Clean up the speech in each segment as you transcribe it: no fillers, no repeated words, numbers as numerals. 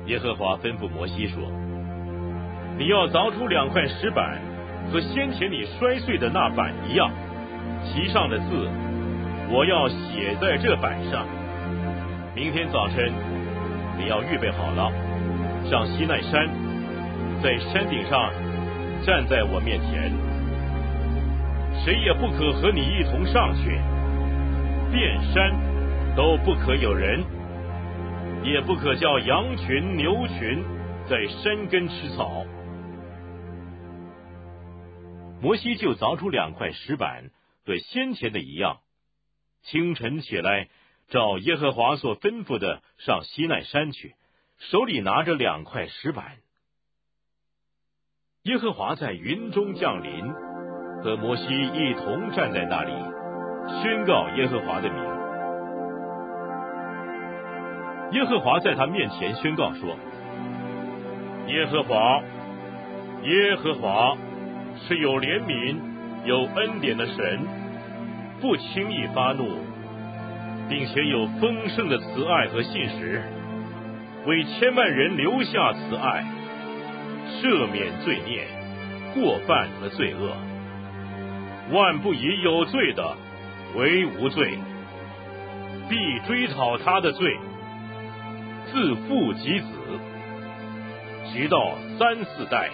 耶和华吩咐摩西说：你要凿出2块石板，和先前你摔碎的那板一样，其上的字我要写在这板上。明天早晨你要预备好了，上西奈山，在山顶上站在我面前，谁也不可和你一同上去，遍山都不可有人，也不可叫羊群牛群在山根吃草。摩西就凿出2块石板，和先前的一样，清晨起来，照耶和华所吩咐的上西奈山去，手里拿着2块石板。耶和华在云中降临，和摩西一同站在那里，宣告耶和华的名。耶和华在他面前宣告说：耶和华，耶和华是有怜悯有恩典的神，不轻易发怒，并且有丰盛的慈爱和信实，为千万人留下慈爱，赦免罪孽过犯和罪恶，万不以有罪的为无罪，必追讨他的罪，自父及子，直到3、4代。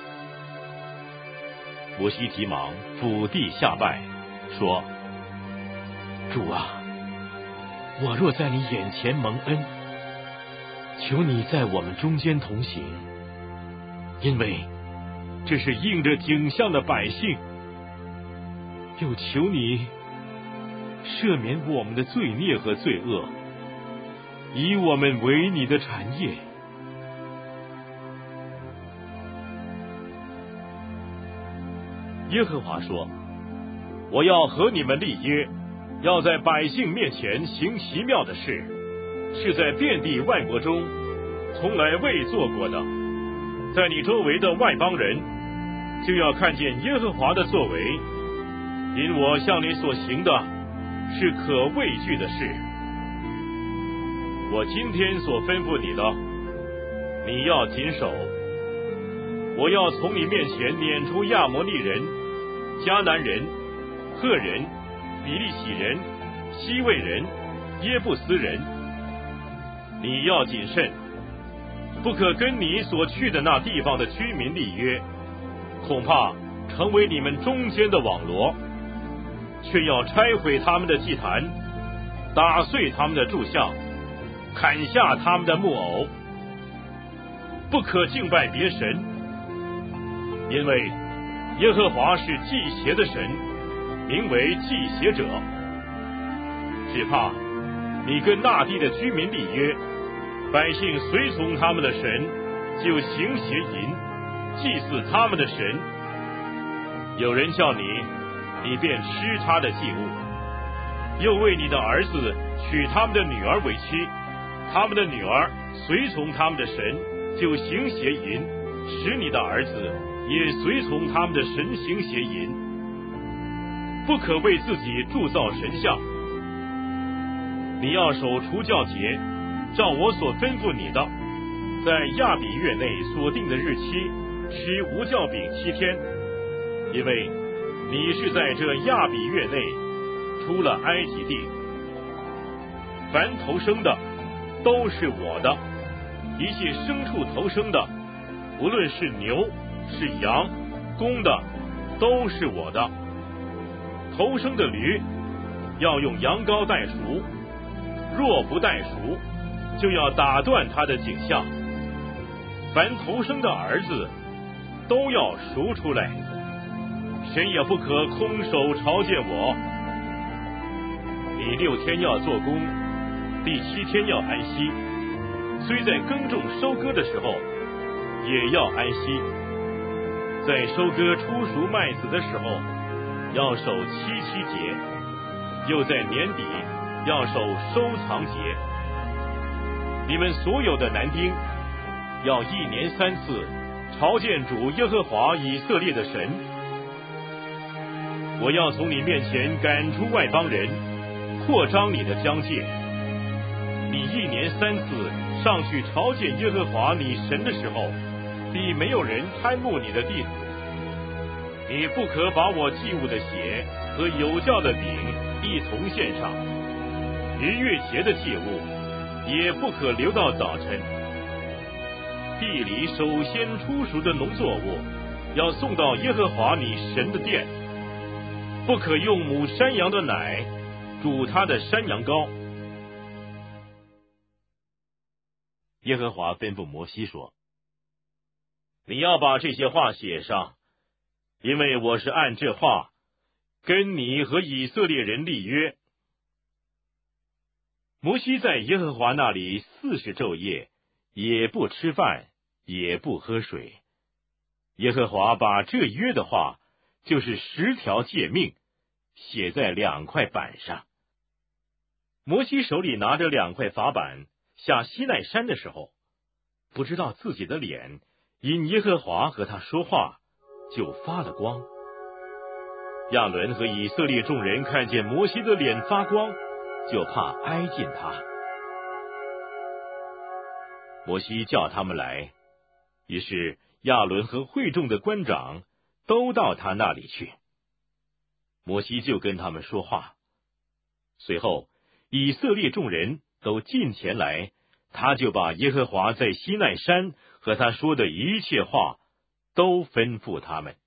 摩西急忙俯地下拜，说：主啊，我若在你眼前蒙恩，求你在我们中间同行，因为这是应着景象的百姓，又求你赦免我们的罪孽和罪恶，以我们为你的产业。耶和华说：我要和你们立约，要在百姓面前行奇妙的事，是在遍地外国中从来未做过的。在你周围的外邦人就要看见耶和华的作为，因我向你所行的是可畏惧的事。我今天所吩咐你的，你要谨守。我要从你面前撵出亚摩利人、迦南人、赫人、比利洗人、西魏人、耶布斯人。你要谨慎，不可跟你所去的那地方的居民立约，恐怕成为你们中间的网罗，却要拆毁他们的祭坛，打碎他们的柱像，砍下他们的木偶。不可敬拜别神，因为耶和华是祭邪的神，名为祭邪者。只怕你跟那地的居民立约，百姓随从他们的神，就行邪淫，祭祀他们的神。有人叫你，你便吃他的祭物，又为你的儿子娶他们的女儿为妻，他们的女儿随从他们的神，就行邪淫，使你的儿子也随从他们的神行邪淫。不可为自己铸造神像。你要守除酵节，照我所吩咐你的，在亚比月内所定的日期吃无酵饼7天，因为你是在这亚比月内出了埃及地。凡头生的都是我的，一切牲畜头生的，无论是牛是羊，公的都是我的。头生的驴要用羊羔代赎，若不代赎，就要打断他的颈项。凡头生的儿子都要赎出来，谁也不可空手朝见我。你6天要做工，第7天要安息，虽在耕种收割的时候也要安息。在收割初熟麦子的时候要守7节，又在年底要守收藏节。你们所有的男丁要1年3次朝见主耶和华以色列的神。我要从你面前赶出外邦人，扩张你的疆界。 你1年3次上去朝见耶和华你神的时候，必没有人贪慕你的地子。你不可把我祭物的血和有酵的饼一同献上，逾越节的祭物也不可留到早晨。地里首先出熟的农作物要送到耶和华你神的殿，不可用母山羊的奶煮他的山羊羔。耶和华吩咐摩西说：你要把这些话写上，因为我是按这话跟你和以色列人立约。摩西在耶和华那里40昼夜，也不吃饭，也不喝水。耶和华把这约的话，就是10条诫命，写在2块板上。摩西手里拿着2块法板，下西奈山的时候，不知道自己的脸因耶和华和他说话就发了光。亚伦和以色列众人看见摩西的脸发光，就怕挨近他。摩西叫他们来，于是亚伦和会众的官长都到他那里去。摩西就跟他们说话。随后以色列众人都近前来，他就把耶和华在西奈山和他说的一切话都吩咐他们。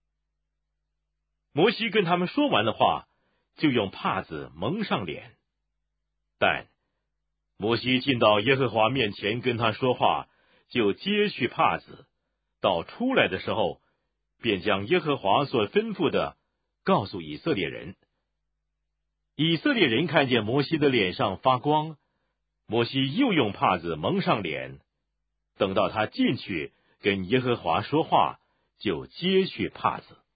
摩西跟他们说完的话，就用帕子蒙上脸。但摩西进到耶和华面前跟他说话，就揭去帕子，到出来的时候，便将耶和华所吩咐的告诉以色列人。以色列人看见摩西的脸上发光，摩西又用帕子蒙上脸，等到他进去跟耶和华说话，就揭去帕子。